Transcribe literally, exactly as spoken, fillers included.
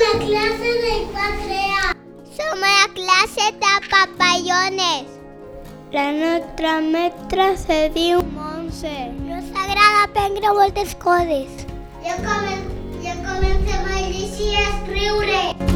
la classe del Patreà. Som a la classe de papallones. La nostra mestra se diu Montse. Nos agrada aprendre moltes coses. Ja, comen ja comencem a llegir i a escriure.